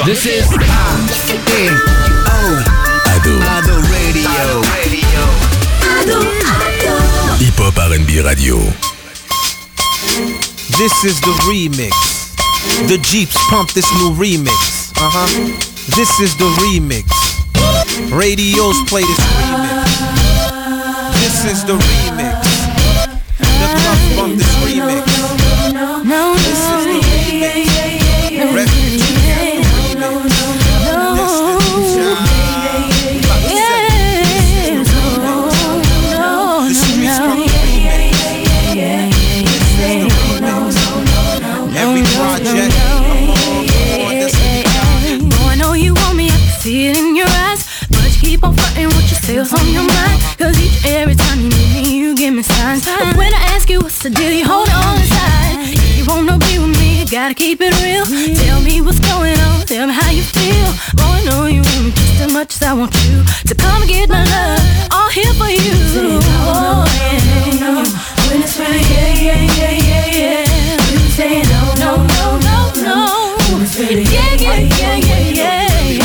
This is Ado Radio. Hip Hop R&B Radio. This is the remix. The Jeeps pump this new remix. This is the remix. Radios play this remix. This is the remix. The clubs bump this remix. This is the remix. Refugee camp remix. Destiny's Child. The streets pump the remix. This is the remix. Every project, I'm all on Destiny's Child. Oh, I know you want me, I can see it in your eyes. But you keep on frontin' what you feel's on your mind. Cause each every time you meet me, you give me signs. But when I ask you what's the deal, you hold on inside. If you wanna be with me, you gotta keep it real. Tell me what's going on, tell me how you feel. Oh, I know you want me just as much as I want you to come and get my love, all here for you. Oh, yeah. When it's right, yeah. You say no. When it's ready, yeah.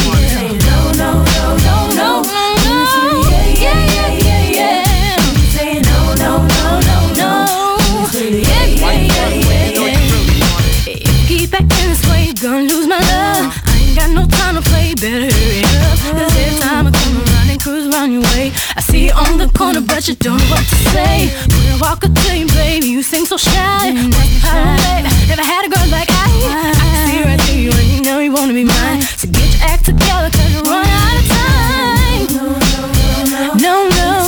Gonna lose my love. I ain't got no time to play. Better hurry up. Cause every time I come around and cruise around your way, I see you on the corner but you don't know what to say. When I walk up to you, baby, you seem so shy. Never had a girl like I can see right through you and you know you wanna be mine. So get your act together cause you're running out of time. No.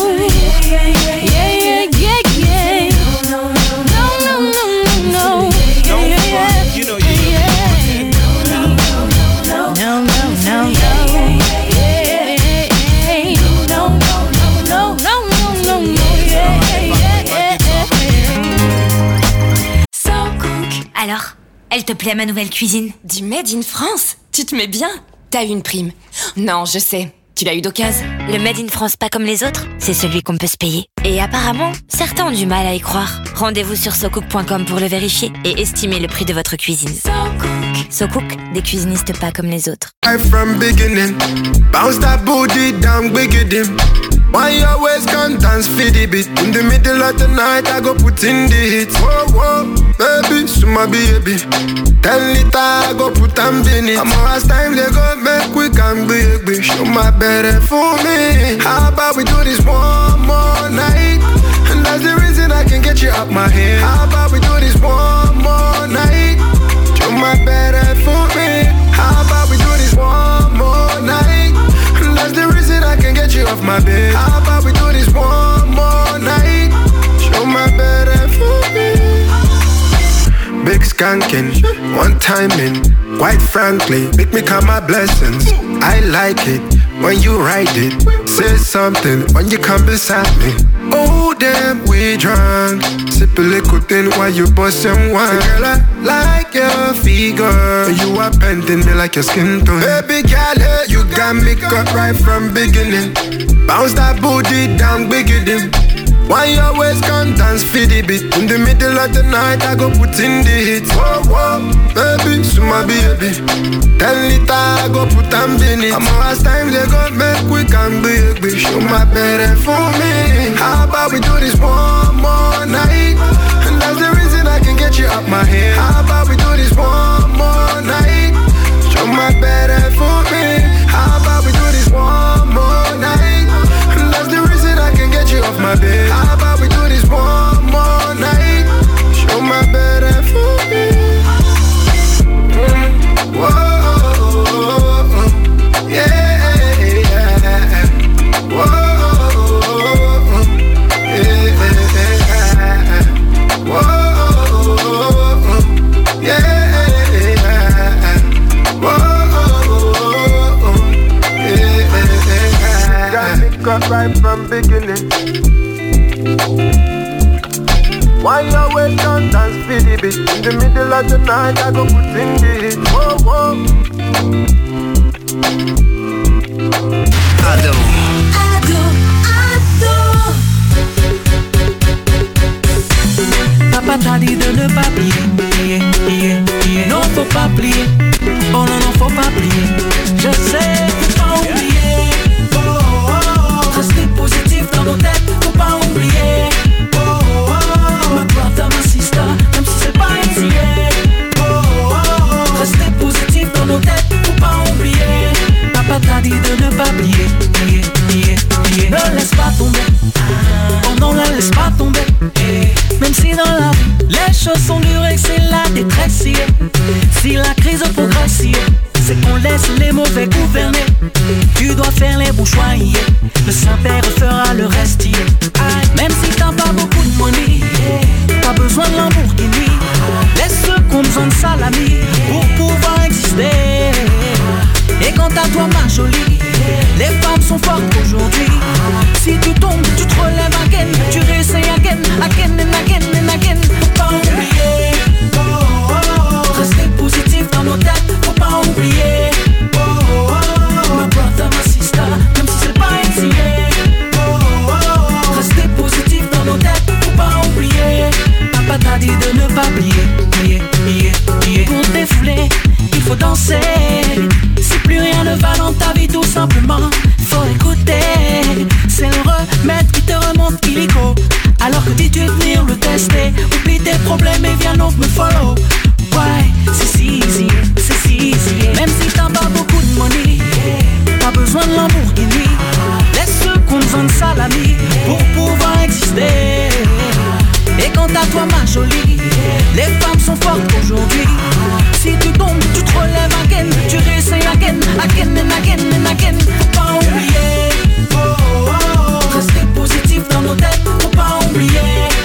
Alors, elle te plaît ma nouvelle cuisine? Du Made in France? Tu te mets bien? T'as eu une prime? Non, je sais. Tu l'as eu d'occasion? Le Made in France pas comme les autres, c'est celui qu'on peut se payer. Et apparemment, certains ont du mal à y croire. Rendez-vous sur socook.com pour le vérifier et estimer le prix de votre cuisine. SoCook, des cuisinistes pas comme les autres. From beginning, bounce that booty down, bigger them. Why you always can't dance for the beat? In the middle of the night, I go put in the hits. Whoa, baby, so my baby. 10 liter, I go put them in it. I'm last time they go make we can be. Show my better for me. How about we do this one more night? And that's the reason I can get you out my head. How about we do this one more night? Show my better for me. How about we do this one more night? And that's the reason I can get you off my bed. How about we do this one more night? Show my better for me. Big skanking, one timing. Quite frankly, make me count my blessings. I like it when you write it. Say something when you come beside me. Oh damn, we drunk. Sip a little thing while you bust some wine. Girl, I like your figure. You are bending me like your skin tone. Baby girl, hey, you got me cut right from beginning. Bounce that booty down, bigger than. Why you always can't dance for the beat? In the middle of the night, I go put in the hits. Whoa, baby, so my baby. 10 liter, I go put them in it. I'm last time they go make we can be. Show my better for me. How about we do this one more night? And that's the reason I can get you out my head. How about we do this one more night? Show my better for me. How about we do this one more night? And that's the reason I can get you off my bed. How about we do this one more night? Show my better for me. Whoa, yeah. Whoa, yeah. Whoa, yeah. Whoa, yeah. Got me cut right from beginning. Why you always don't dance for the beat? In the middle of the night, I go put in the hit. Whoa. Ado. Papa t'a dit de ne pas plier. Non, faut pas plier. Oh non, faut pas plier. pas plier. Ne laisse pas tomber. Oh non, ne laisse pas tomber. Même si dans la vie les choses sont dures et que c'est la détresse, si la crise progresse, c'est qu'on laisse les mauvais gouverner. Tu dois faire les bons choix, le Saint-Père fera le reste. Même si t'as pas beaucoup de money, t'as besoin de Lamborghini. Laisse ceux qui ont besoin de salami pour pouvoir exister. Et quant à toi ma jolie, les femmes sont fortes aujourd'hui. Si tu tombes, tu te relèves again. Tu réessayes again and again. Faut pas oublier, rester positif dans nos têtes. Faut pas oublier, my brother, my sister, même si c'est pas easy. Rester positif dans nos têtes. Faut pas oublier, papa t'a dit de ne pas plier. Pour te défouler, il faut danser. Si plus rien ne va dans ta vie, tout simplement, faut écouter. C'est le remède qui te remonte illico. Alors que dis-tu venir le tester. Oublie tes problèmes et viens donc me follow. Ouais, c'est si easy. Même si t'as pas beaucoup de money, t'as besoin de Lamborghini. Laisse ceux qui ont besoin de salami pour pouvoir exister. Et quant à toi ma jolie, les femmes sont fortes aujourd'hui. Si tu tombes, tu te relèves again. Tu réessayes again and again. Faut pas oublier, rester positif dans nos têtes. Faut pas oublier,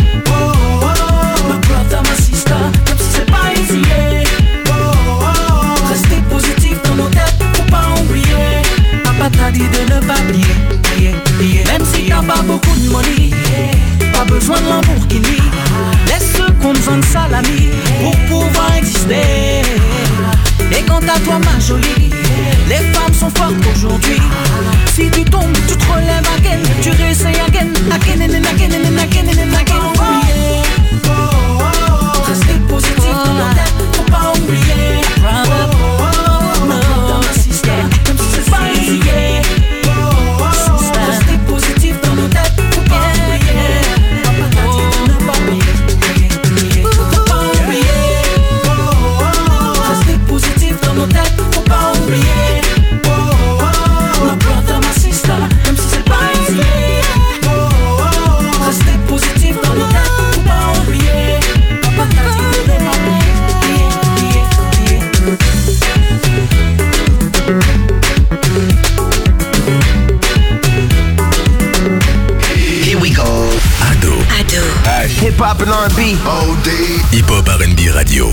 my brother, my sister, même si c'est pas easy. Rester positif dans nos têtes. Faut pas oublier, papa t'a dit de ne pas plier. Même si t'as pas beaucoup de money, pas besoin de Lamborghini. Laisse ceux qui ont besoin de salami pour pouvoir exister. Et quant à toi ma jolie, les femmes sont fortes aujourd'hui. Si tu tombes, tu te relèves again. Tu réessayes again and again. Oublier, rester positif dans nos têtes. Faut pas oublier, my brother, my sister, même si c'est pas easy. Rester positif dans nos têtes. Faut pas oublier, papa t'a dit de ne pas oublier. Faut pas oublier, rester positif dans nos têtes. Faut pas oublier, my brother, my sister, même si c'est pas easy. Rester positif dans nos têtes. Faut pas oublier, papa t'a dit de ne pas oublier. Here we go. Ado. Hip hop and R&B. OD. Hip Hop R&B Radio.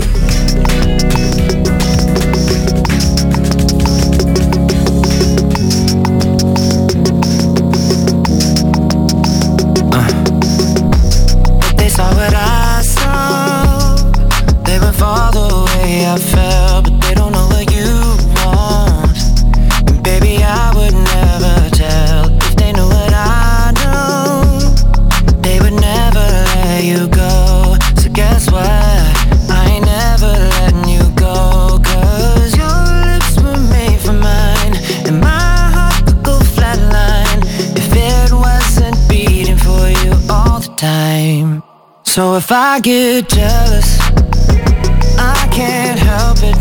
They saw what I saw. They went far the way I felt, but they don't know what you want. And baby, I would never tell if they knew what I know. They would never let you go. So guess what? I ain't never letting you go. 'Cause your lips were made for mine, and my heart could go flatline if it wasn't beating for you all the time. So if I get jealous, I can't help it.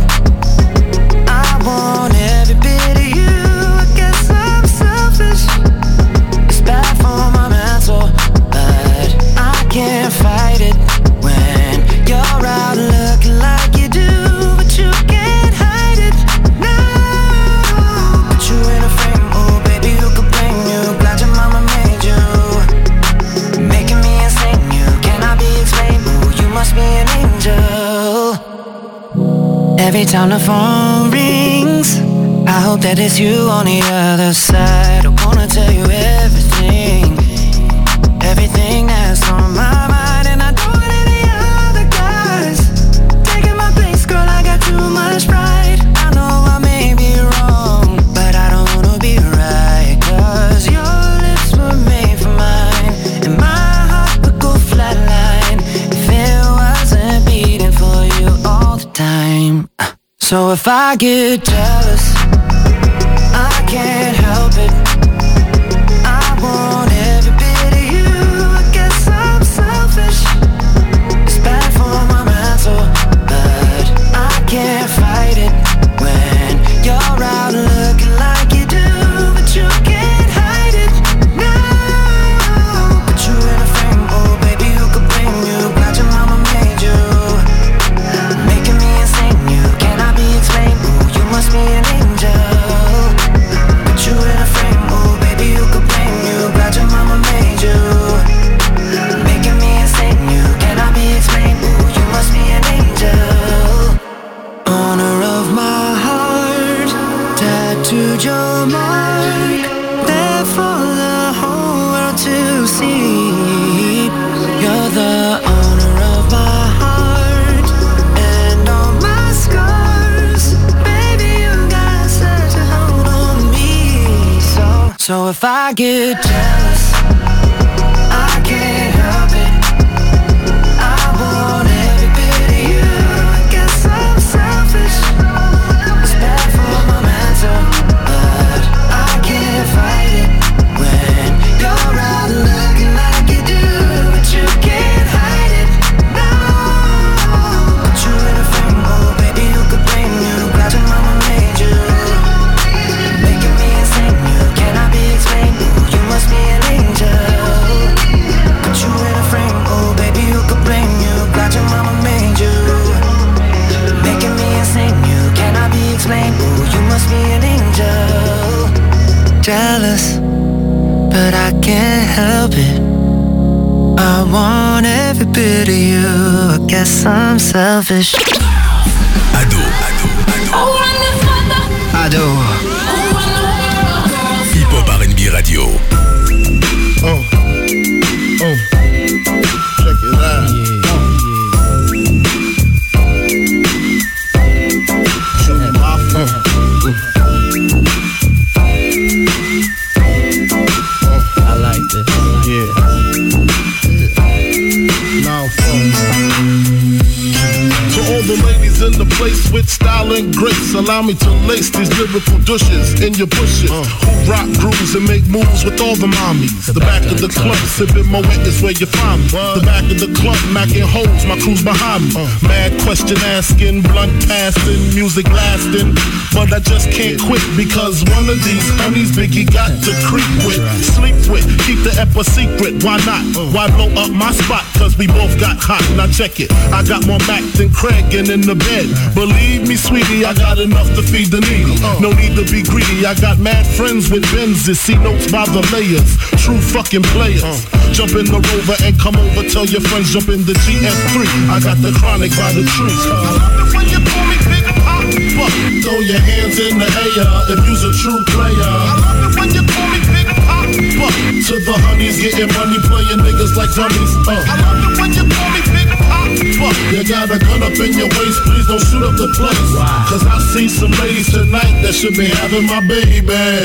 I want every bit of you. I guess I'm selfish. It's bad for my mental, but I can't fight it when you're out looking like you do. But you can't hide it. No, put you in a frame. Oh baby, who could blame you? Glad your mama made you, making me insane. You cannot be explained. Oh, you must be an angel. Every time the phone rings, I hope that it's you on the other side. I wanna tell you everything, everything that's on my mind. And I don't want any other guys taking my place, girl, I got too much pride. I know I may be wrong, but I don't wanna be right. 'Cause your lips were made for mine, and my heart could go flatline if it wasn't beating for you all the time. So if I get jealous, I can't help it. I want every bit of you. I guess I'm selfish. It's bad for my mental, but I can't fight it when you're out looking like you do. But you your mark, there for the whole world to see. You're the owner of my heart and all my scars. Baby, you got such a hold on me. So if I get jealous, I can't help it. I want every bit of you. I guess I'm selfish. It's bad for my mental, but I can't fight it when you're out looking like you do. But you can't hide it, no. Put you in a frame, oh baby, who could blame you? Glad your mama made you, making me insane. You cannot be explained. Ooh, you must be an angel. Put you in a frame, oh baby, who could blame you? Glad your mama made you, making me insane. You cannot be explained. Ooh, you must be an angel. Jealous, but I can't help it. I want every bit of you. I guess I'm selfish. Ado. Hip-hop R&B Radio. Check it out. Show me my phone. I like this. Yeah. Now phone. To all the ladies in the place with style and grace, allow me to lace these lyrical douches in your bushes. Who rock grooves and make moves with all the mommies. The back of the club, sipping Moet is where you find me. The back of the club, macking holes, my crew's behind me. Mad question asking, blunt passing, music lasting. But I just can't quit because one of these honeys Biggie got to creep with, sleep with, keep the ep a secret. Why not? Why blow up my spot? Cause we both got hot. Now check it. I got more Mac than Craig and in the bed. Believe me, sweetie, I got enough to feed the needy. No need to be greedy. I got mad friends with Benzes, see notes by the layers. True fucking players. Jump in the Rover and come over. Tell your friends jump in the GF3. I got the chronic by the tree. I love it when you call me Big Papa. Throw your hands in the air if you's a true player. I love it when you call me Big Papa. To the honeys getting money, playing niggas like dummies. I love it when you call me Big Papa. You got a gun up in your waist, please don't shoot up the place. Cause I see some ladies tonight that should be having my baby.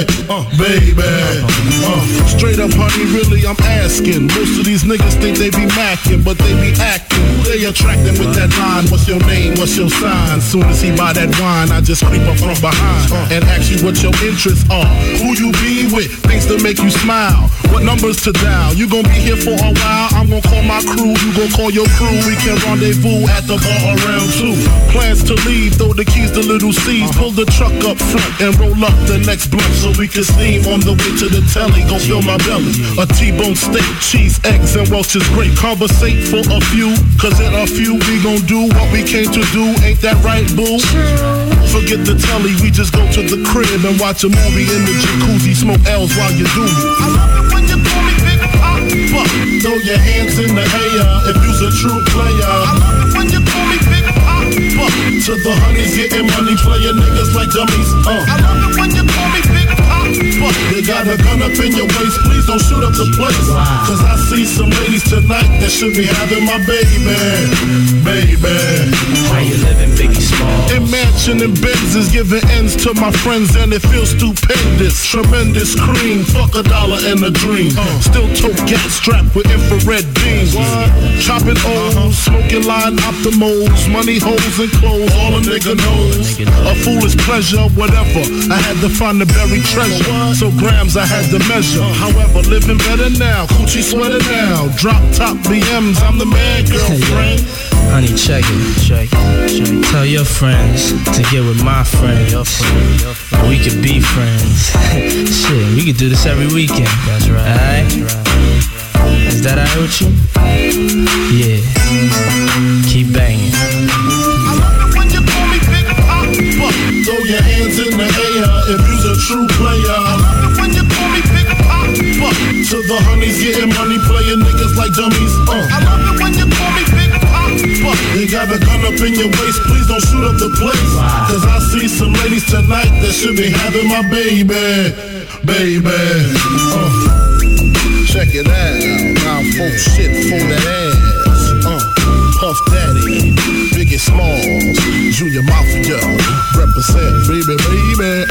Straight up, honey, really, I'm asking. Most of these niggas think they be macking, but they be acting. Who they attracting with that line? What's your name? What's your sign? Soon as he buy that wine, I just creep up from behind and ask you what your interests are. Who you be with? Things that make you smile. What numbers to dial? You gon' be here for a while. I'm gon' call my crew. You gon' call your crew. We can rendezvous at the bar around 2. Plans to leave, throw the keys to little C's. Pull the truck up front and roll up the next blunt so we can steam on the way to the telly. Gon' fill my belly. A T-bone steak, cheese, eggs, and Welch's grape. Conversate for a few, cause in a few we gon' do what we came to do. Ain't that right, boo? Forget the telly, we just go to the crib and watch a movie in the jacuzzi. Smoke L's while you do me. I love it when you call me Big Papa. Throw your hands in the air if you's a true player. I love it when you call me Big Papa. To the honeys getting money, playing niggas like dummies. I love it when you call me Big Papa. You got a gun up in your waist, please don't shoot up the place. Cause I see some ladies tonight that should be having my baby. How you living, Biggie Smalls? In mansion and Benzes, giving ends to my friends and it feels stupendous. Tremendous cream, fuck $1 and a dream. Still tote gas strapped with infrared beams. Chopping O's, smoking line optimals, money holes and clothes, all a nigga knows. A foolish pleasure, whatever. I had to find the buried treasure, so grams I had to measure. However, living better now, coochie sweater now. Drop top BMs, I'm the man, girlfriend. Honey, check it. Tell your friends to get with my friends. We could be friends. Shit, we could do this every weekend. That's right. Alright? Is that alright with you? Yeah. Keep banging. I love it when you call me Big Papa. Throw your hands in the air if you's a true player. I love it when you call me Big Papa. To the honeys getting money, playing niggas like dummies. I love it when you call me Big Papa. You got a gun up in your waist, please don't shoot up the place. Cause I see some ladies tonight that should be having my baby. Check it out. Now folks shit for that ass. Puff Daddy, Biggie Smalls, Junior Mafia, represent, baby.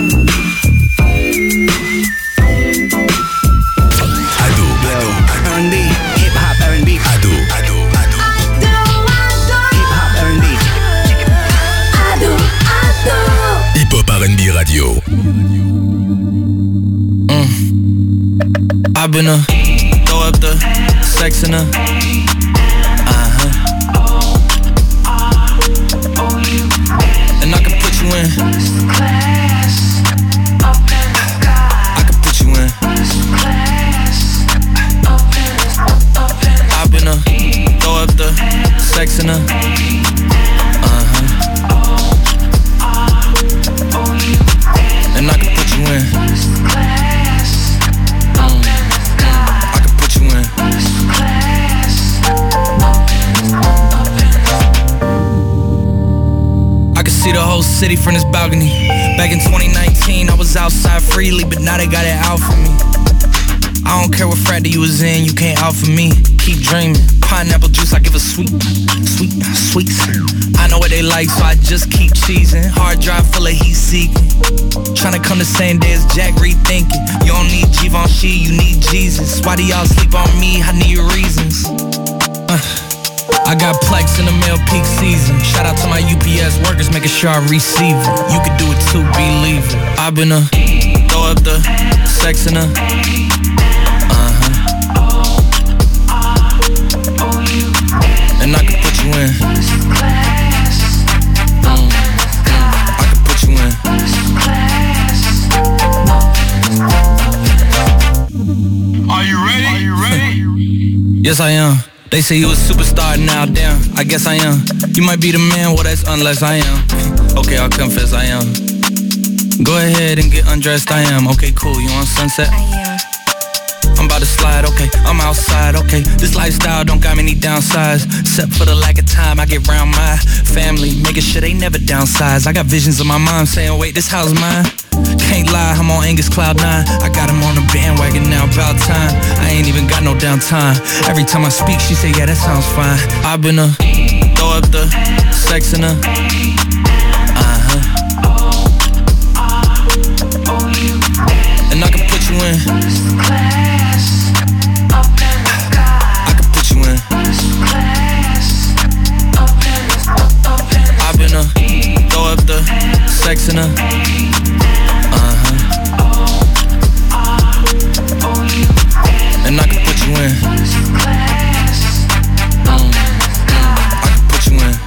Ado, R&B, hip hop R&B. Ado. Hip hop R&B. Hip Hop R&B Radio. I've been throw up the sex in her. And I can put you in. I can put you in. I've been throw up the sex in her. And I can put you in. I can put you in. I can see the whole city from this balcony. Back in 2019, I was outside freely, but now they got it out for me. I don't care what frat you was in, you can't out for me. Keep dreaming. Pineapple juice, I give a sweet. I know what they like, so I just keep cheesing. Hard drive full of heat seeking. Tryna come the same day as Jack, rethinking. You don't need Givenchy, you need Jesus. Why do y'all sleep on me? I need reasons. I got Plex in the mail peak season. Shout out to my UPS workers, making sure I receive it. You can do it too, believe it. I've been throw up the sex in her. And I can put you in. I can put you in. Are you ready? Yes, I am. They say you a superstar now, damn, I guess I am. You might be the man, well that's unless I am. Okay, I'll confess I am. Go ahead and get undressed, I am. Okay, cool, you on Sunset? I'm about to slide, okay, I'm outside, okay. This lifestyle don't got many downsides, except for the lack of time I get around my family, making sure they never downsize. I got visions of my mom saying, wait, this house mine. Can't lie, I'm on Angus Cloud 9. I got him on the bandwagon now, about time. I ain't even got no downtime. Every time I speak, she say, yeah, that sounds fine. I've been throw up the sex in her. And I can put you in. I can put you in. I've been throw up the sex in her. And I can put you in. I can put you in.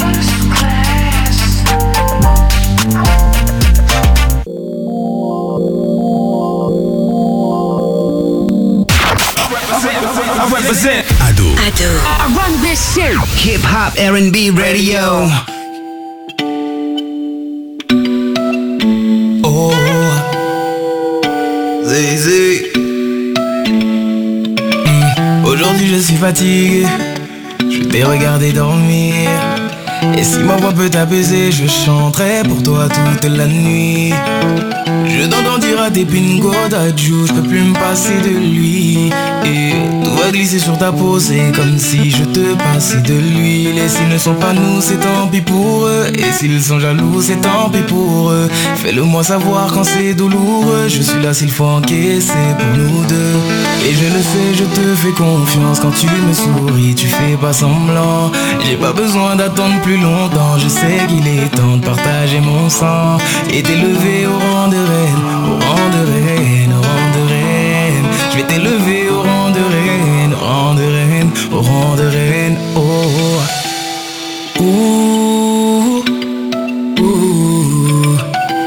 I represent Ado. I run this shit. Hip Hop R&B Radio. Oh, Zay. Aujourd'hui je suis fatigué, je vais regarder dormir. Et si ma voix peut t'apaiser, je chanterai pour toi toute la nuit. Je t'entends dire à tes pingos d'adjou, je peux plus me passer de lui. Et tout va glisser sur ta peau, c'est comme si je te passais de l'huile. Et s'ils ne sont pas nous, c'est tant pis pour eux. Et s'ils sont jaloux, c'est tant pis pour eux. Fais-le moi savoir quand c'est douloureux. Je suis là s'il faut encaisser pour nous deux. Et je le sais, je te fais confiance. Quand tu me souris, tu fais pas semblant. J'ai pas besoin d'attendre plus longtemps. Je sais qu'il est temps de partager mon sang et t'élever au rang de reine, au rang de reine, au rang de reine. Je vais t'élever au rang de reine, au rang de reine, au rang de reine. Oh, ouh, ouh.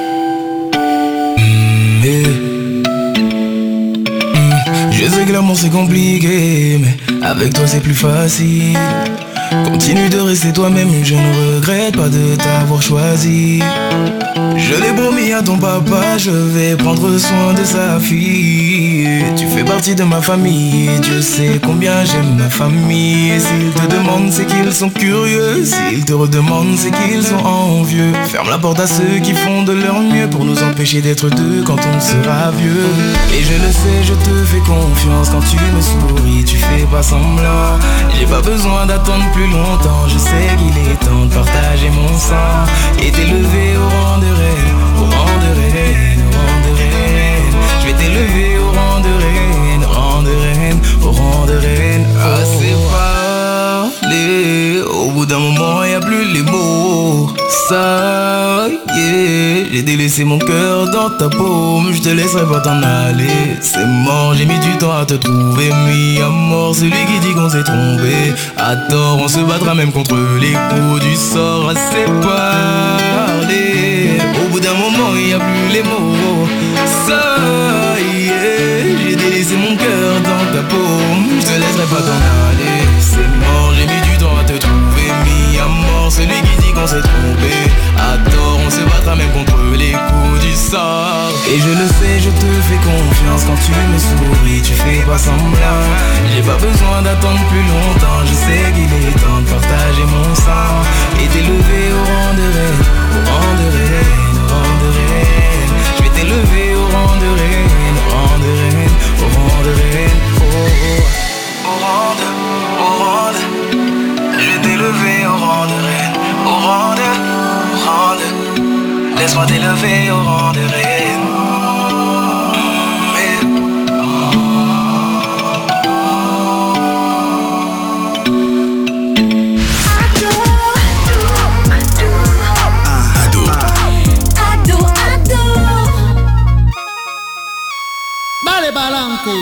Je sais que l'amour c'est compliqué, mais avec toi c'est plus facile. Continue de rester toi-même, je ne regrette pas de t'avoir choisi. Je l'ai promis à ton papa, je vais prendre soin de sa fille. Tu fais partie de ma famille et Dieu sait combien j'aime ma famille. Et s'ils te demandent c'est qu'ils sont curieux, s'ils te redemandent c'est qu'ils sont envieux. Ferme la porte à ceux qui font de leur mieux pour nous empêcher d'être deux quand on sera vieux. Et je le sais, je te fais confiance quand tu me souris, tu fais pas semblant. J'ai pas besoin d'attendre plus longtemps, je sais qu'il est temps de partager mon sang et t'élever au rang de reine, au rang de reine, au rang de reine. Je vais t'élever au rang de reine, rang de reine, au rang de reine. Assez parlé, au bout d'un moment y'a plus les mots. Ça yeah, j'ai délaissé mon cœur dans ta paume, je te laisserai pas t'en aller. C'est mort, j'ai mis du temps à te trouver, mis à mort celui qui dit qu'on s'est trompé. À tort, on se battra même contre les coups du sort. Assez parlé, au bout d'un moment y a plus les mots. Ça yeah, j'ai délaissé mon cœur dans ta paume, je te laisserai pas t'en aller. C'est mort, j'ai mis du temps à te trouver, mis à mort celui qui dit qu'on s'est trompé. À tort, on se battra même contre les coups du sort. Et je le sais, je te fais confiance quand tu me souris, tu fais pas semblant. J'ai pas besoin d'attendre plus longtemps, je sais qu'il est temps de partager mon sang et t'élever au rang de reine, au rang de reine, au rang de reine. Je vais t'élever au rang de reine, au rang de reine, au rang de reine, au rang de, je vais t'élever au rang de reine, au rang de, laisse-moi t'élever au rang de reine. Dale pa'lante.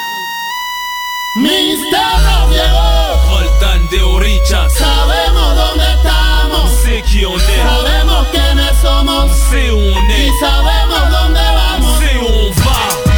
Mister Diego. Roldán de Orichas. Sabemos dónde estamos. Sé qui on est. Sabemos quiénes somos. Sé où on est. Y sabemos dónde vamos. Sé où on va.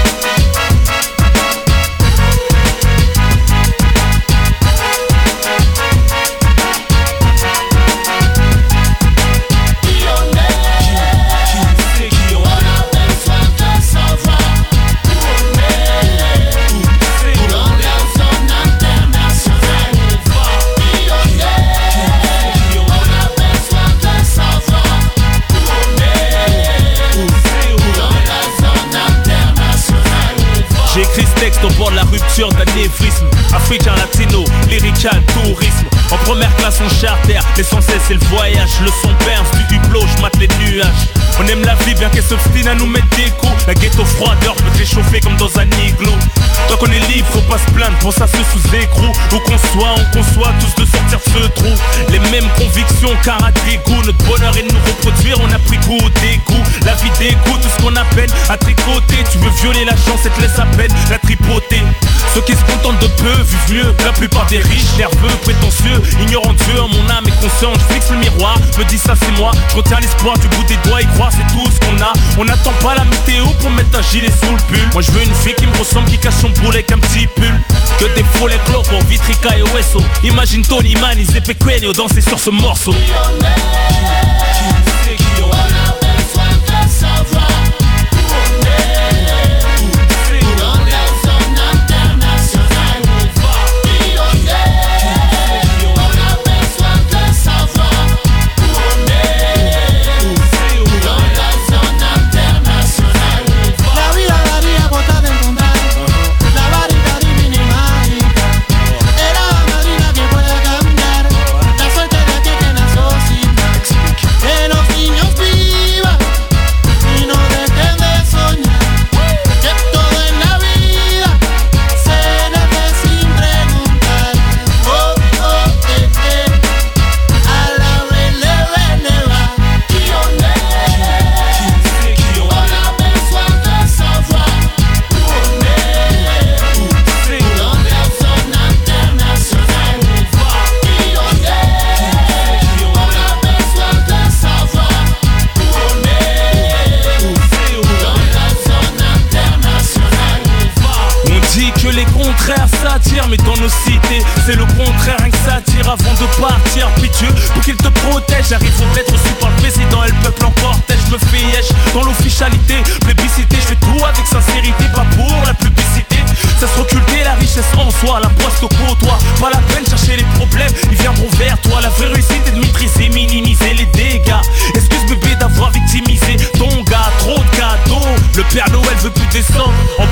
J'ai écrit ce texte au bord de la rupture d'un névrisme. Africain, latino, lyrical, tourisme. En première classe on charter, l'essentiel c'est le voyage. Le son berce du hublot, je mate les nuages. On aime la vie bien qu'elle s'obstine à nous mettre des coups. La ghetto froideur peut te réchauffer comme dans un igloo. Tant qu'on est libre, faut pas se plaindre, pour ça se sous écrou. Où qu'on soit, on conçoit tous de sortir de ce trou. Les mêmes convictions, car à dégoût. Notre bonheur est de nous reproduire, on a pris goût au dégoût. La vie dégoûte, tout ce qu'on appelle à tricoter. Tu veux violer la chance et te laisse à peine la tripoter. Ceux qui se contentent de peu vivent mieux. La plupart des riches, nerveux, prétentieux, ignorant Dieu, mon âme est consciente. Je fixe le miroir, me dis ça c'est moi. Je retiens l'espoir du bout des doigts, y croire c'est tout ce qu'on a. On n'attend pas la météo pour mettre un gilet sous le pull. Moi je veux une fille qui me ressemble, qui cache son boule avec un petit pull. Que des follets globaux, Vitrica et Wesso. Imagine Tony Man, ils Pequeno danser sur ce morceau. Mais dans nos cités, c'est le contraire, rien que ça tire avant de partir. Puis Dieu, pour qu'il te protège, j'arrive au maître reçu par le président et le peuple en cortège. Je me fais yèche dans l'officialité, plébiscité. Je fais tout avec sincérité, pas pour la publicité. Ça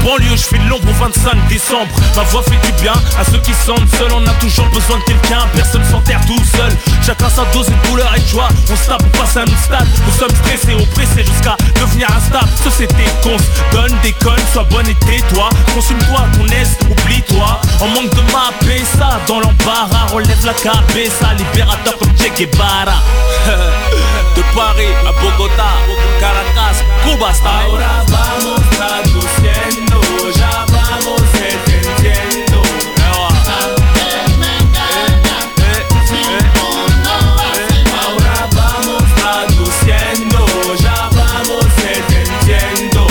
banlieue, je fais de l'ombre au 25 décembre. Ma voix fait du bien à ceux qui se sentent seuls. On a toujours besoin de quelqu'un, personne s'enterre tout seul. Chacun sa dose de douleur et de joie. On se tape pour passer à un autre stade. Nous sommes stressés, oppressés jusqu'à devenir instable. Société qu'on se donne, déconne, sois bonne et tais-toi. Consume-toi à ton aise, oublie-toi. En manque de mappé, ça dans l'embarras. Relève la cabeza, libérateur comme Che Guevara. De Paris a Bogotá, Caracas, Cuba style. Ahora vamos traduciendo, ya vamos entendiendo. Ahora vamos traduciendo, ya vamos entendiendo.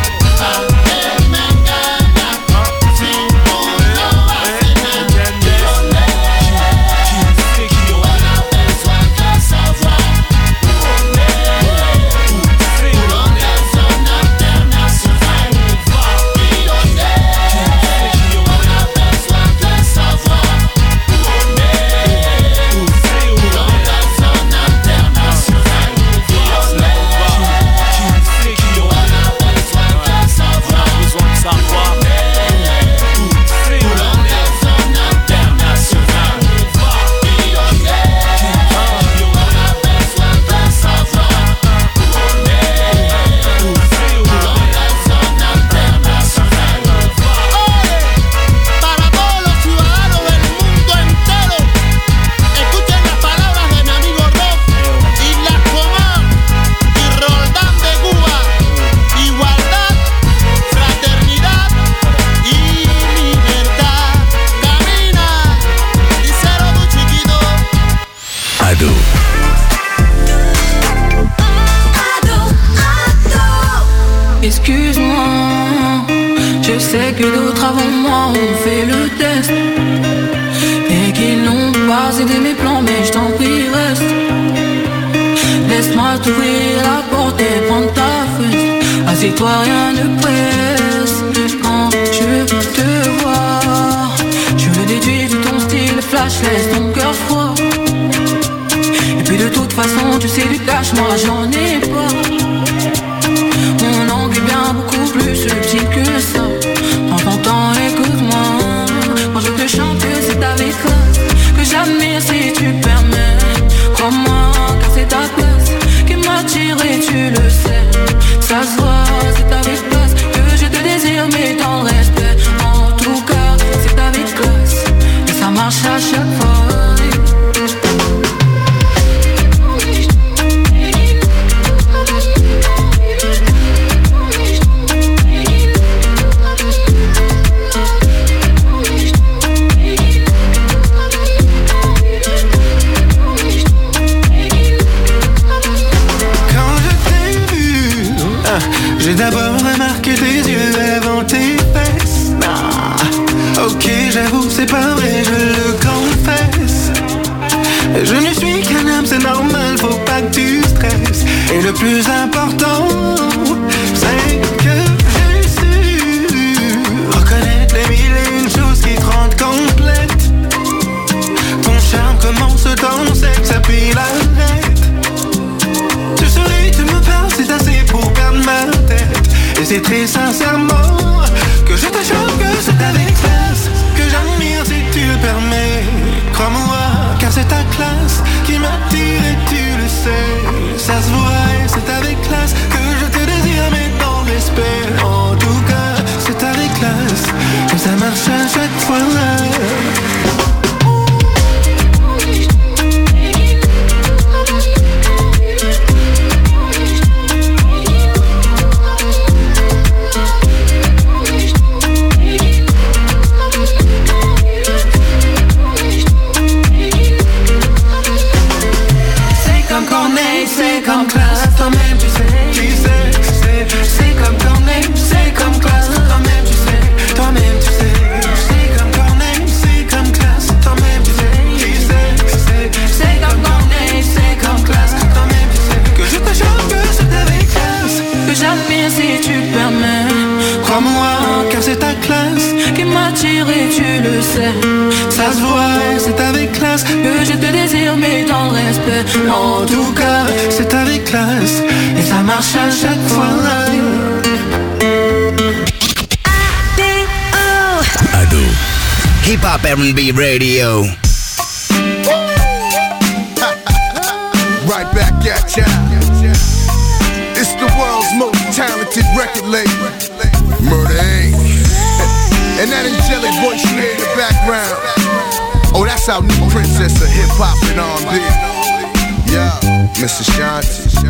Excuse-moi, je sais que d'autres avant moi ont fait le test et qu'ils n'ont pas aidé mes plans, mais je t'en prie reste. Laisse-moi t'ouvrir la porte et prendre ta fesse. Assieds-toi, rien ne presse. Quand je te vois, je le déduis de ton style flash, laisse ton cœur froid. Et puis de toute façon, tu sais du cash, moi j'en ai pas. Mon angle est bien beaucoup plus subtil que ça. Prends ton temps, écoute-moi. Quand je te chante, c'est avec classe que j'admire si tu permets. Crois-moi, car c'est ta place qui m'attire et tu le sais. Ça se voit, c'est avec classe que je te désire, mais dans le respect. En tout cas, c'est avec classe et ça marche à chaque fois. J'ai d'abord remarqué tes yeux avant tes fesses. Ah, ok, j'avoue, c'est pas vrai, je le confesse. Je ne suis qu'un homme, c'est normal, faut pas que tu stresses. Et le plus important, c'est que j'ai su reconnaître les mille et une choses qui te rendent complète. Ton charme commence dans le sexe, puis l'arrête. Tu souris, tu me parles, c'est assez pour perdre ma tête. Et c'est très sincèrement que je te chante que c'est avec classe que j'admire si tu le permets. Crois-moi, car c'est ta classe qui m'attire et tu le sais. Ça se voit et c'est avec classe que je te désire, mais dans le respect. En tout cas, c'est avec classe que ça marche à chaque fois. C'est comme classe, toi-même tu sais. C'est comme Corneille, c'est comme classe, toi-même tu sais. Toi-même tu sais. C'est comme Corneille, c'est comme classe, toi-même tu sais. C'est comme Corneille, c'est comme classe, toi-même tu sais. Que je te chante que c'est avec classe que j'admire si tu permets. Crois-moi, car c'est ta classe qui m'attire et tu le sais. Ça se voit, c'est avec classe que je te désire, mais dans le respect. En tout cas, c'est avec classe et ça marche à chaque fois. Hip Hop R&B Radio. Right back at ya. It's the world's most talented record label, Murder Inc. And that angelic voice you hear in the background, oh, that's our new princess of hip hop and R&B. Yeah, Mr. Shanti.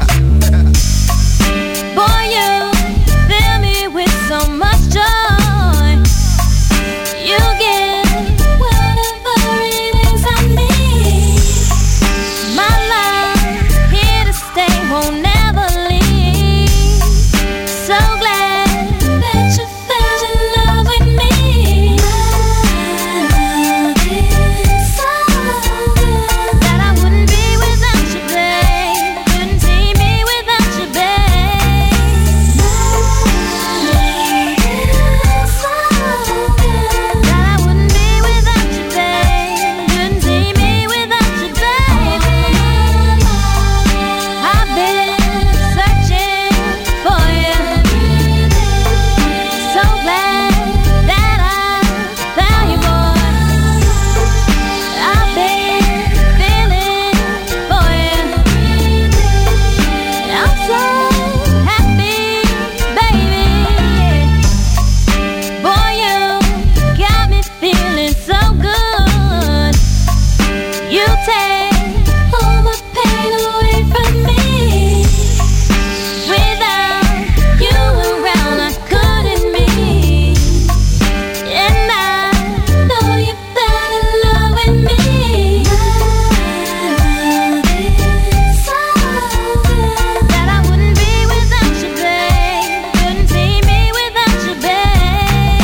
Boy, you fill me with so much joy. You get whatever it is I need. My love here to stay, won't never leave. So glad that you fell in love with me. I love it so good that I wouldn't be without you, babe. Couldn't see me without you, babe. I love it so good that I wouldn't be without you, babe. Couldn't see me without you, baby. I've been searching for you. So glad that I found you, boy. I've been feeling for you. I'm so happy, baby. Boy, you got me feeling so good. You take all my pain away from me. Without you around, I couldn't be. And I know you fell in love with me. I love it so good that I wouldn't be without you, babe. Couldn't see me without you, babe.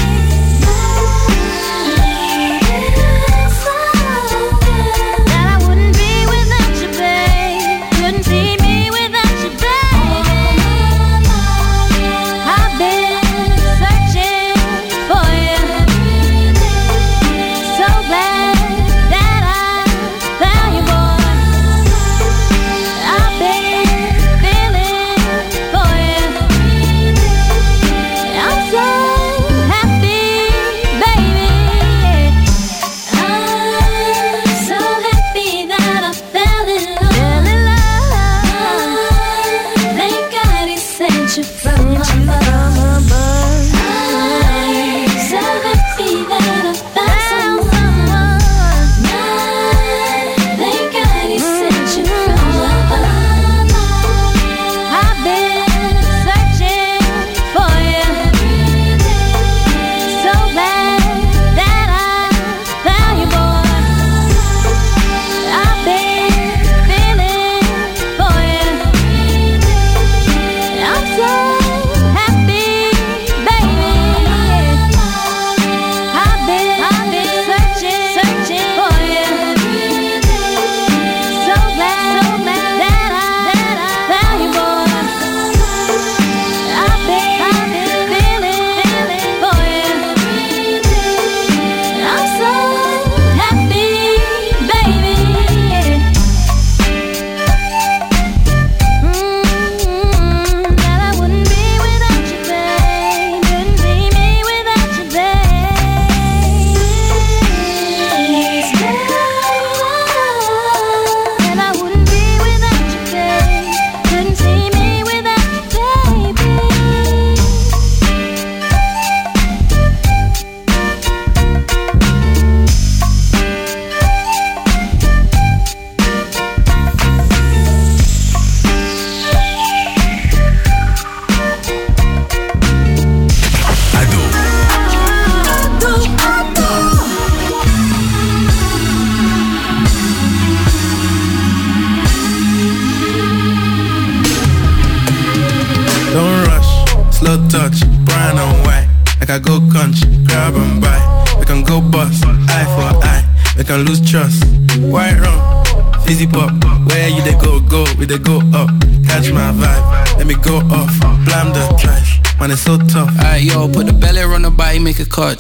I love it so good that I wouldn't be without you, babe. Couldn't see me without you, babe. I've been searching for you. So glad that I found you, boy. I've been feeling for you. I'm so happy, baby. I'm so happy that I fell in love. Thank God he sent you from above. I'm so happy that I found someone. Thank God he sent you from above. I've been searching for you. So glad that I found you, boy. I've been feeling for you. I'm so happy, baby. I've been searching for you. So glad that I found you, boy. I've been feeling for you. I'm so happy, baby. That I wouldn't be without you, babe. Couldn't see me without you, babe. That I wouldn't be without you, babe. Couldn't see me without you, baby. Don't rush, slow touch, brown and white. Like I go country, grab and buy. We can go bust, eye for eye. We can lose trust. White rum, fizzy pop. Where you they go, we they go up. Catch my vibe, let me go off. Blam the trash, man it's so tough. Alright, yo, put the belly on the body, make a catch.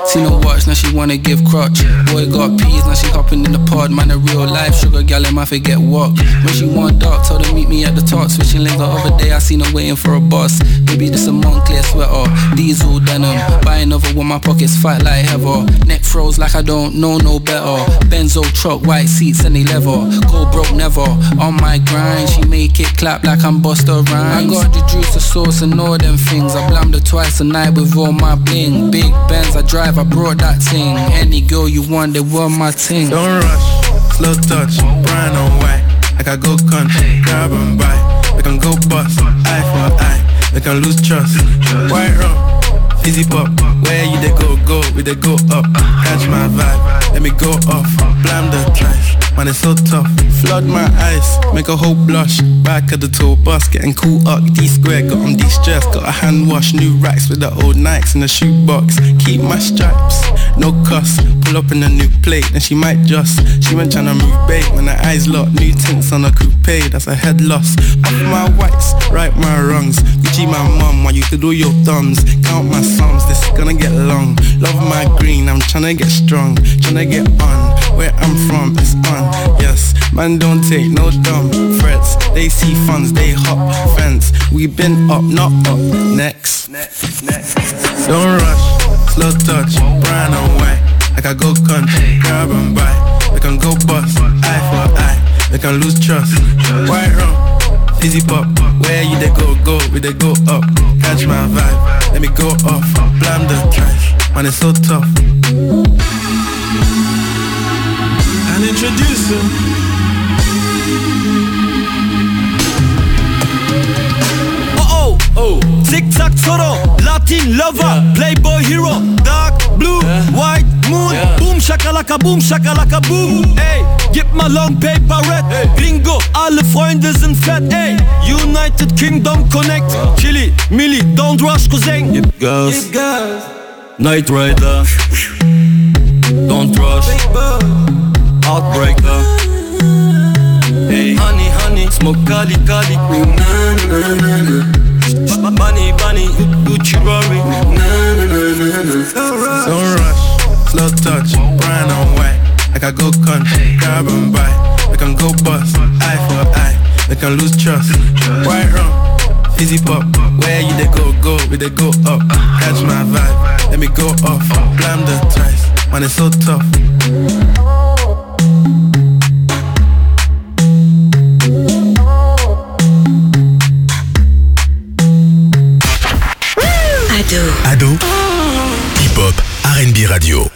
Seen her watch, now she wanna give crotch. Boy got peas, now she hopping in the pod. Man, a real life sugar gal, him I forget what. When she want dark, told her meet me at the top. Switching lanes the other day, I seen her waiting for a bus. Maybe this a Moncler sweater, diesel denim. Buy another one, my pockets fight like heather. Neck froze like I don't know no better. Benzo truck, white seats and they leather. Go broke never, on my grind. She make it clap like I'm Busta Rhymes. I got the juice, the sauce and all them things. I blammed her twice a night with all my bling. Big Benz I drive, I brought that ting. Any girl you want, they were my ting. Don't rush, slow touch, brown and white. Like I go country, grab and buy. We can go bust, eye for eye. We can lose trust, white rum, fizzy pop. Where you they go, we they go up. Catch my vibe, let me go off. Blam the trash, man it's so tough. Flood my eyes, make a whole blush. Back at the tour bus, getting cool up. D-square, got on de-stress. Got a hand wash, new racks with the old Nikes in the shoebox. Keep my stripes, no cuss. Pull up in a new plate, then she might just. She went tryna move bait when her eyes locked. New tints on a coupe, that's a head loss. Off my whites, right my wrongs. Gucci my mum, while you could do your thumbs. Count my sums, this is gonna get long. Love my green, I'm tryna get strong. Tryna get on, where I'm from is on. Yes, man don't take no dumb threats. They see funds, they hop fence. We been up, not up. Next. Don't rush, slow touch, brown and white. Like I go country, grab and buy. We can go bust, eye for eye. We can lose trust, white rum, fizzy pop. Where you they go, we they go up. Catch my vibe, let me go off. Blam the trash, man it's so tough. And introduce him. Oh, tic-tac Toro, Latin lover, Playboy hero, dark blue, white moon, boom shakalaka boom, hey, gib mal long paper red, bingo, alle Freunde sind fett, ey, United Kingdom connect, Chili, Milli, don't rush cousin, gib Gas, Night Rider, don't rush, Heartbreaker, hey, honey, smoke Cali, Bunny, Gucci, Rory. Don't rush, slow touch, brown and white. Like I go country, grab and buy. We can go bust, eye for eye. We can lose trust, white rum, fizzy pop. Where you they go, we they go up. Catch my vibe, let me go off. Blam the trash, man it's so tough. Ado, hip-hop, R&B radio.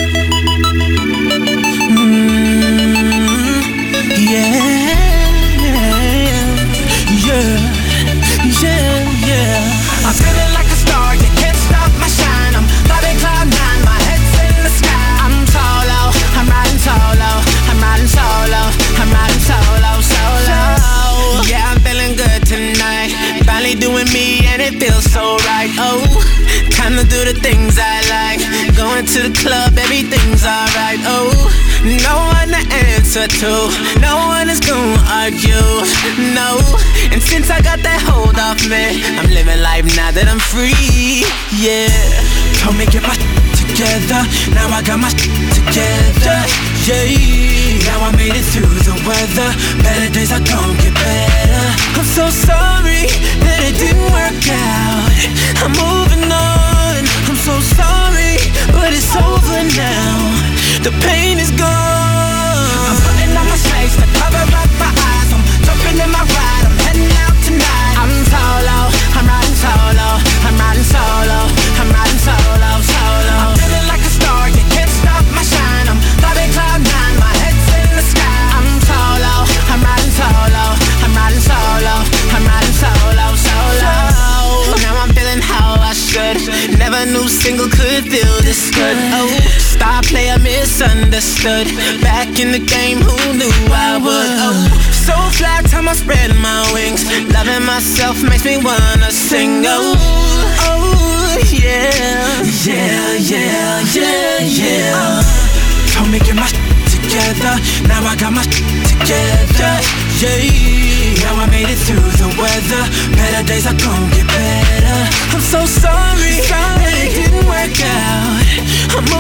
I'm feeling like a star, you can't stop my shine. I'm Bobby Cloud 9, my head's in the sky. I'm solo, I'm riding solo, I'm riding solo, I'm riding solo. Yeah, I'm feeling good tonight. Finally doing me and it feels so right. Oh, time to do the things I like. Going to the club, everything's alright. Oh, no one to answer to, no one is gonna argue. No, and since I got that hold off me, I'm living life now that I'm free. Yeah, told me get my together. Now I got my together. Yeah, now I made it through the weather. Better days are gonna get better. I'm so sorry that it didn't work out. I'm moving on. I'm so sorry, but it's over now. The pain is gone. I'm putting on my shades to cover up my eyes. I'm jumping in my ride. I'm heading out tonight. I'm solo. I'm riding solo. I'm riding solo. I'm riding solo. I'm feeling like a star. You can't stop my shine. I'm Bobby Cloud 9. My head's in the sky. I'm solo. I'm riding solo. I'm riding solo. I'm riding solo. Now I'm feeling how I should. Never knew single could feel this good. Oh, star player misunderstood. Back in the game, who knew I would? Oh, so fly, time I spread my wings. Loving myself makes me wanna sing. Oh, yeah. Told me get my together. Now I got my together. Yeah, now I made it through the weather. Better days are gonna get better. I'm so sorry that it didn't work out. I'm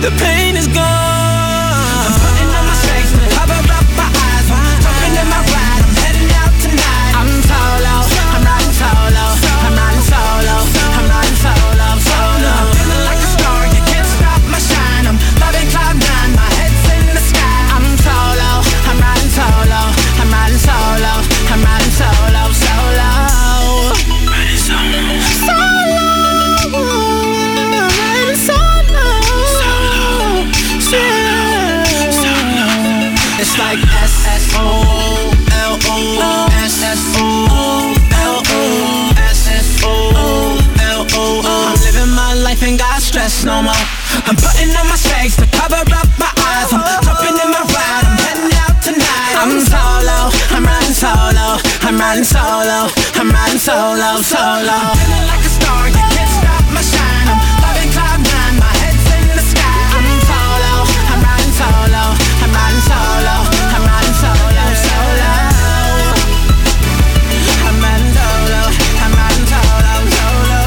the pain is gone. I'm putting on my shades to cover up my eyes. I'm jumping in my ride, I'm heading out tonight. I'm solo, I'm riding solo. I'm riding solo, I'm riding solo, solo. I'm feeling like a star, you can't stop my shine. I'm loving cloud nine, my head's in the sky. I'm solo, I'm riding solo. I'm riding solo, I'm riding solo, solo. Riding solo, solo. Riding solo, solo, solo. It's like S-S-O-L-O, S-S-O-L-O, S-S-O-L-O. I'm living my life, ain't got stress no more. I'm putting on my shades to cover up my eyes. I'm jumping in my ride, I'm heading out tonight. I'm solo, I'm riding solo. I'm riding solo, I'm riding solo, solo. I'm feeling like a star, you can't stop my shine. I'm loving cloud nine, my head's in the sky. I'm solo, I'm riding solo. I'm riding solo, I'm riding solo, solo. I'm riding solo, I'm riding solo, solo.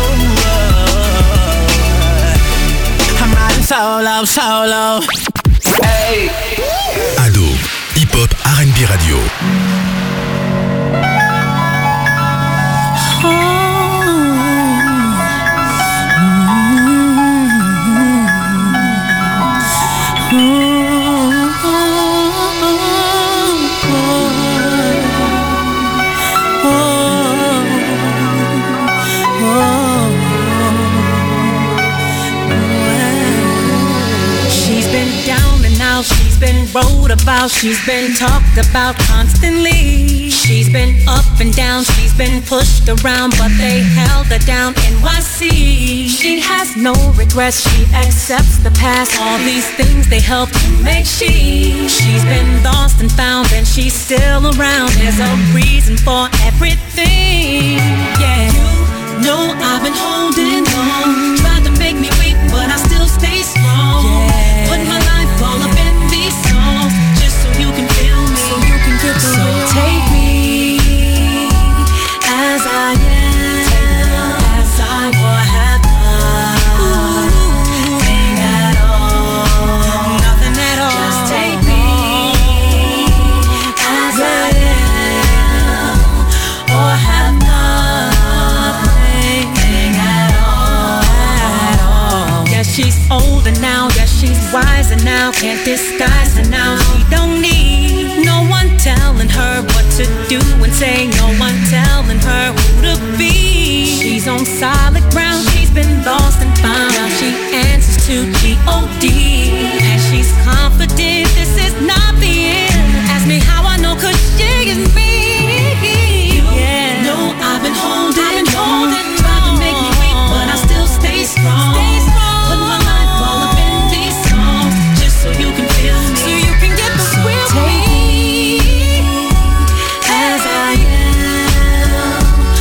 I'm riding solo, solo. Hey. Ado, hip-hop, R&B radio. She's been wrote about, she's been talked about constantly. She's been up and down, she's been pushed around, but they held her down. NYC. She has no regrets, she accepts the past. All these things they helped to make she's been lost and found, and she's still around. There's a reason for everything. Yeah, you know I've been holding on, tried to make me weak, but I still stay strong. Yeah. Put my life all up in these songs, just so you can feel me, so you can get the so real. Take me as I am, as I would have nothing at all, nothing at all. Just take me as I am, or have nothing at all. Yeah, she's older now, yeah, she's wiser now, can't disguise her now. She don't need no one telling her what to do and say, no one telling her who to be. She's on solid ground, she's been lost and found. Now she answers to G-O-D, and she's confident this is not the end. Ask me how I know, cause she is me. Yeah. No, I've been holding on, tried to make me weak, but I still stay strong. Put my life all up in these songs, just so you can feel me, so you can get the so real me. As I am,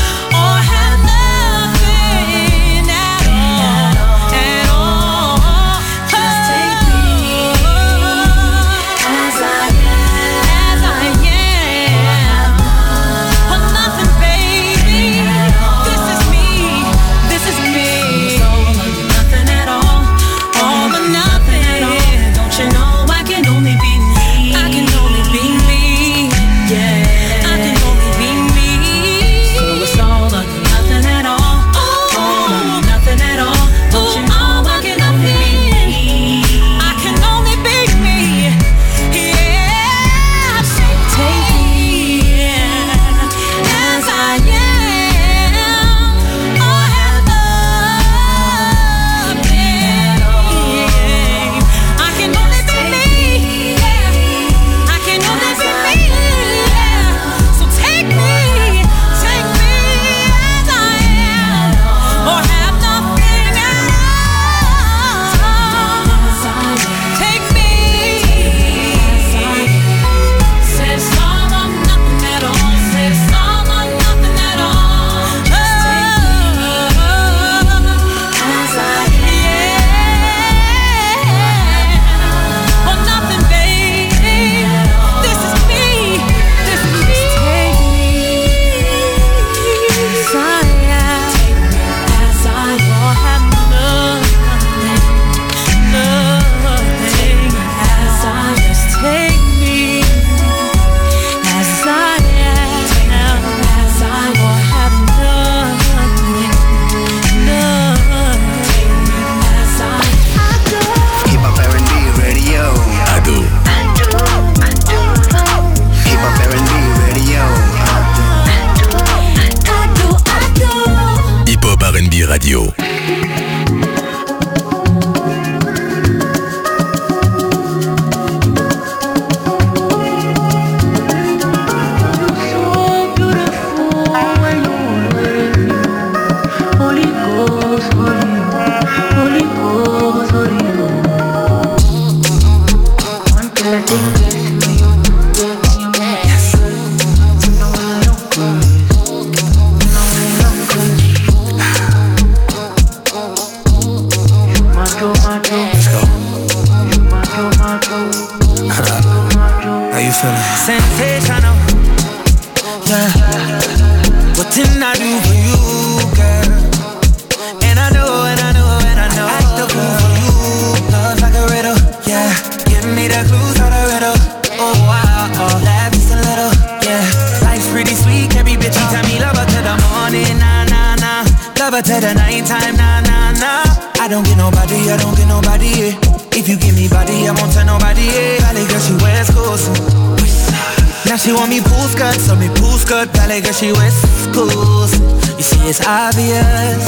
What didn't I do for you, girl? And I know, and I know, and I know. Act the fool for you. Love like a riddle, yeah. Give me the clues for the riddle. Oh, wow, laugh just a little, yeah. Life's pretty sweet, every bitch you tell me love her to the morning, nah, nah, nah. Love her to the nighttime, nah, nah, nah. I don't get nobody, yeah. If you give me body, I won't tell nobody, yeah. Valley girl, she West Coast. Now she want me pool skirt, so me pool skirt. Valley girl, she West Coast. You see, it's obvious,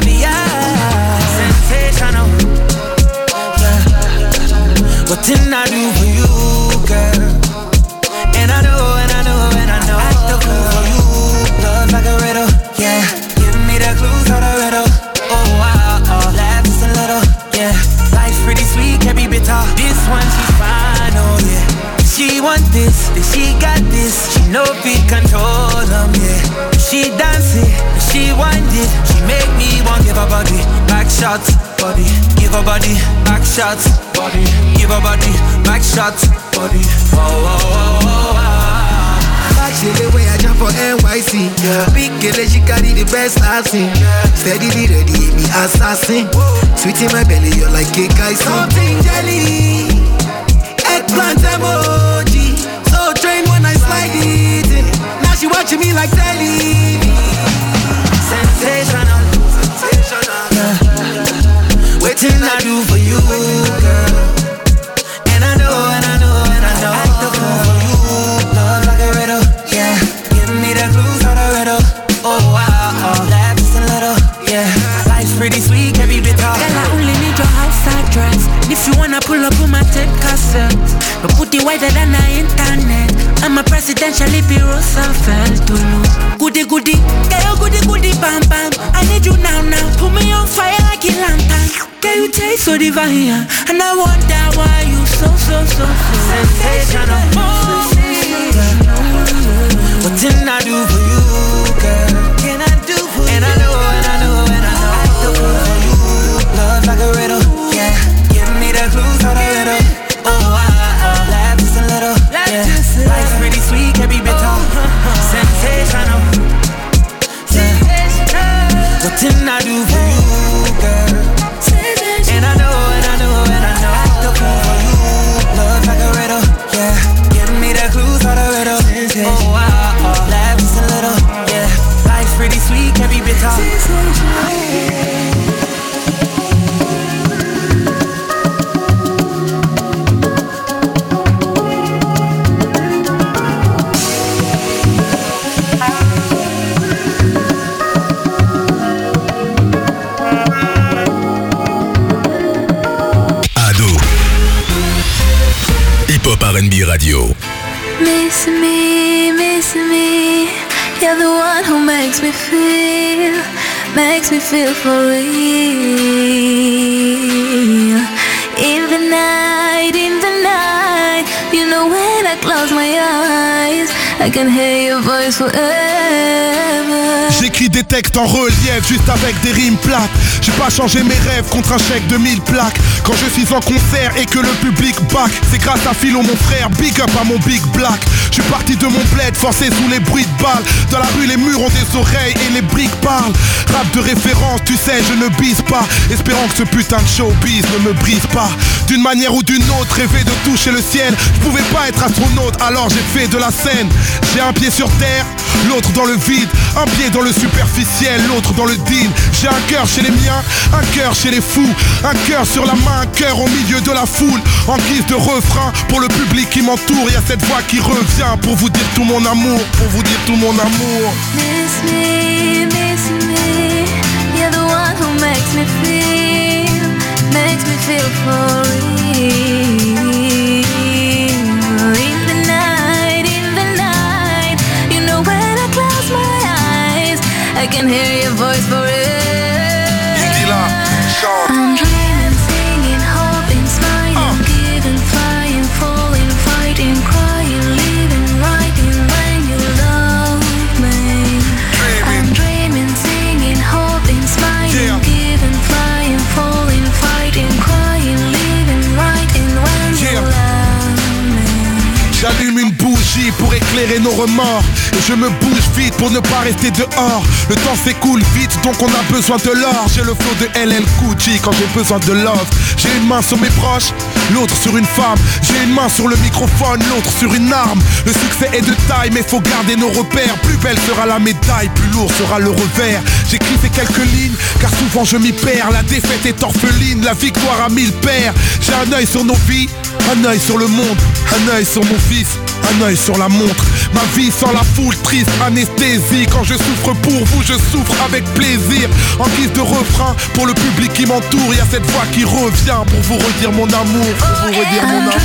sensational, yeah. What didn't I do for you, girl? And I know, and I know, and I know. Act the fool for you. Love like a riddle, yeah. Give me the clues for the riddle. Oh, wow, laugh just a little, yeah. Life's pretty sweet, can't be bitter. This one, she's fine, oh, yeah. She want this, then she got this. She know we control them, yeah. She dance it, she want it. She make me want give her body back shots, body. Give her body back shots, body. Give her body back shots, body. Oh, oh, oh, oh, oh. She the way I jump for NYC, yeah. Big girl, she carry the best I've seen, yeah. Steadily ready, me assassin. Sweet in my belly, you're like cake icing. Something jelly, eggplant emoji. So trained when I slide it in. Now she watching me like telly. Sensational, yeah. What did I do for you, girl? And I know, and I know, and I know. Act the fool for you. Love like a riddle, yeah. Give me the clues for the riddle. Oh, wow, laugh just a little, yeah. Life's pretty sweet, can be bitter. Girl, I only need your outside dress. If you wanna pull up on my tape cassette, but put it wider than the internet. I'm a presidential if you Roosevelt to look. Goody goody, girl, goody goody, bam bam. I need you now, now. Put me on fire like a lantern. Girl, you taste so divine, and I wonder why you so sensational. What didn't I do for you, girl? Can I do for you? And I know, and I know, and I know. Act the fool for you. Love like a riddle, yeah. Give me the clues for the riddle. Oh, laugh just a little, yeah. Life's pretty sweet, can be bitter. Sensational, yeah. What didn't I do for you, girl? And I know, and I know, and I know. Act the fool for you. Love like a riddle, yeah. Give me the clues for the riddle. Oh, laugh just a little, yeah. Life's pretty sweet, can be bitter. Hip-Hop R&B Radio. Missing me, you're the one who makes me feel for real. In the night, you know when I close my eyes, I can hear your voice forever. J'écris des textes en relief, juste avec des rimes plates. J'ai pas changé mes rêves contre un chèque de 1000 plaques. Quand je suis en concert et que le public back, c'est grâce à Philo mon frère, big up à mon big black. Je suis parti de mon bled, forcé sous les bruits de balles. Dans la rue les murs ont des oreilles et les briques parlent. Rap de référence, tu sais je ne bise pas, espérant que ce putain de showbiz ne me brise pas. D'une manière ou d'une autre, rêver de toucher le ciel. Je pouvais pas être astronaute, alors j'ai fait de la scène. J'ai un pied sur terre, l'autre dans le vide. Un pied dans le superficiel, l'autre dans le deal. J'ai un cœur chez les miens, un cœur chez les fous. Un cœur sur la main, un cœur au milieu de la foule. En guise de refrain, pour le public qui m'entoure. Y'a cette voix qui revient pour vous dire tout mon amour. Pour vous dire tout mon amour. Miss me, you're the one who makes me feel for real. In the night, you know when I close my eyes, I can hear your voice forever. I'm dreaming, singing, hoping, smiling, giving, flying, falling, fighting, crying, living, writing when you love me. I'm dreaming, singing, hoping, smiling, giving, flying, falling, fighting, crying, living, writing when you love me. J'allume une bougie pour éclairer nos remords. Et je me bouge vite pour ne pas rester dehors. Le temps s'écoule vite, donc on a besoin de l'or. J'ai le flow de LL Cool J quand j'ai besoin de love. J'ai une main sur mes proches, l'autre sur une femme. J'ai une main sur le microphone, l'autre sur une arme. Le succès est de taille, mais faut garder nos repères. Plus belle sera la médaille, plus lourd sera le revers. J'écris ces quelques lignes, car souvent je m'y perds. La défaite est orpheline, la victoire a 1000 pères. J'ai un œil sur nos vies, un œil sur le monde, un œil sur mon fils, un œil sur la montre. Ma vie sans la foule, triste anesthésie. Quand je souffre pour vous, je souffre avec plaisir. En guise de refrain, pour le public qui m'entoure, y'a cette voix qui revient pour vous redire mon amour, pour vous redire mon amour.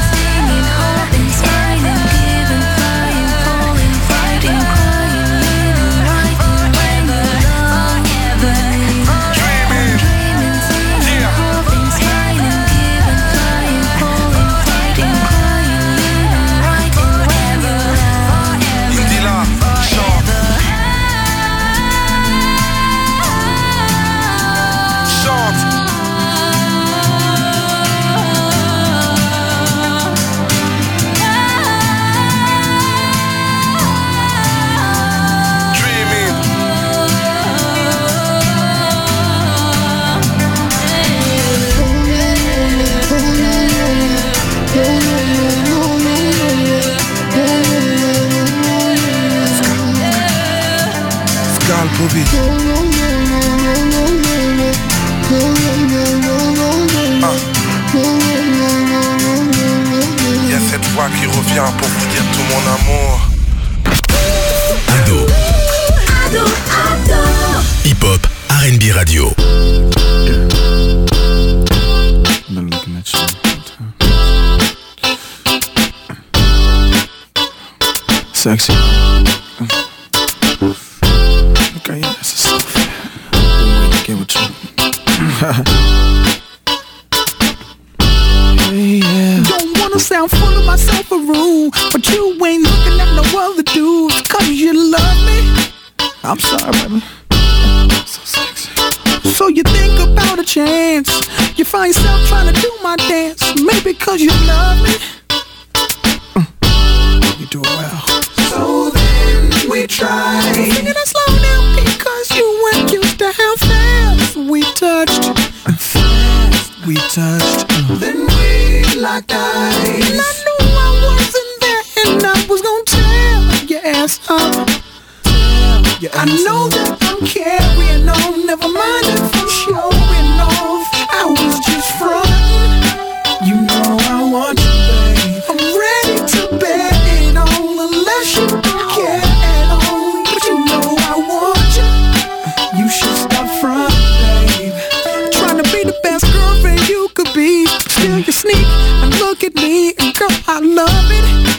Il y a cette voix qui revient pour vous dire tout mon amour. Ado. Hip-hop, R&B radio. Sexy. Okay, yeah, that's a stuff. Get with you. Yeah. Don't wanna sound full of myself or rude, but you ain't looking at no other dudes, cause you love me. I'm sorry, baby. So sexy. So you think about a chance, you find yourself trying to do my dance, maybe cause you love me. You do it well. So then we try singing it slow down because you weren't used to how fast we touched. Fast we touched. Then we locked eyes, and I knew I wasn't there, and I was gonna tear your ass up. I know that I'm carrying on, never mind if I'm showing off. I was just frontin'. You know I want you, babe. I'm ready to bet it on, unless you don't care at all. But you know I want you. You should stop frontin', babe. Trying to be the best girlfriend you could be, still you sneak and look at me, and girl, I love it.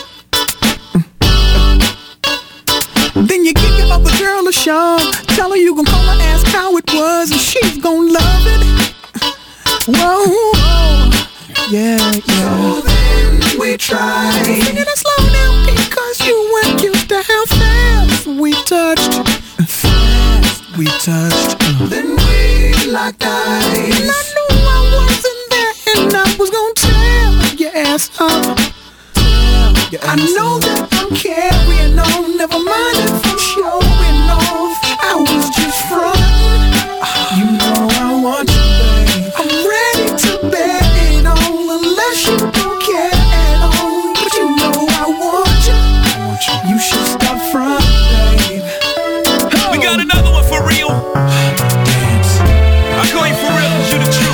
Then you give your other girl a shove, tell her you gon' call her, ask how it was, and she's gon' love it. Whoa, yeah. So then we tried singing it slow down because you weren't used to how fast we touched. Fast we touched. Then we locked eyes, and I knew I wasn't there, and I was gon' tear your ass up. I know that I'm carrying on, never mind if I'm showing off. I was just frontin'. You know I want you, babe. I'm ready to bet it on, unless you don't care at all. But you know I want you. You should stop frontin', babe. We got another one for real. Dance. I call you for real, 'cause you the truth.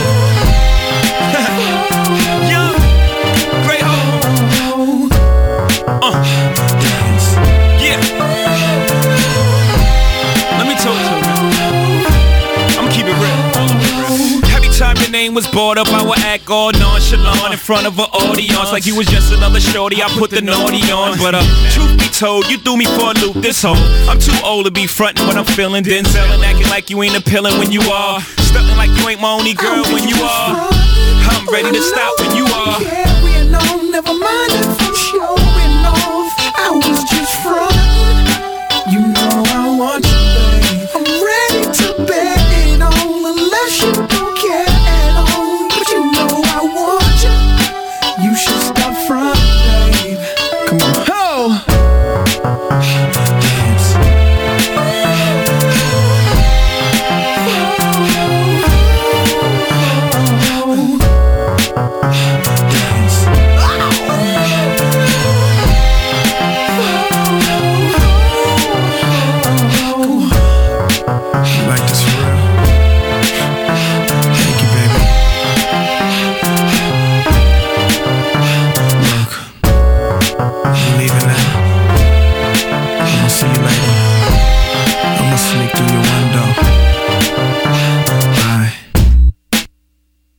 Young, great hope. Yeah. Let me tell you something. I'ma keep it real. Every time your name was brought up, I would act all nonchalant in front of an audience, like you was just another shorty. I put the naughty on, but truth be told, you threw me for a loop this whole. I'm too old to be frontin' when I'm feeling Denzel and acting like you ain't appealing when you are, stuntin' like you ain't my only girl when you are. I'm ready to stop when you are. Carrying on, never mind if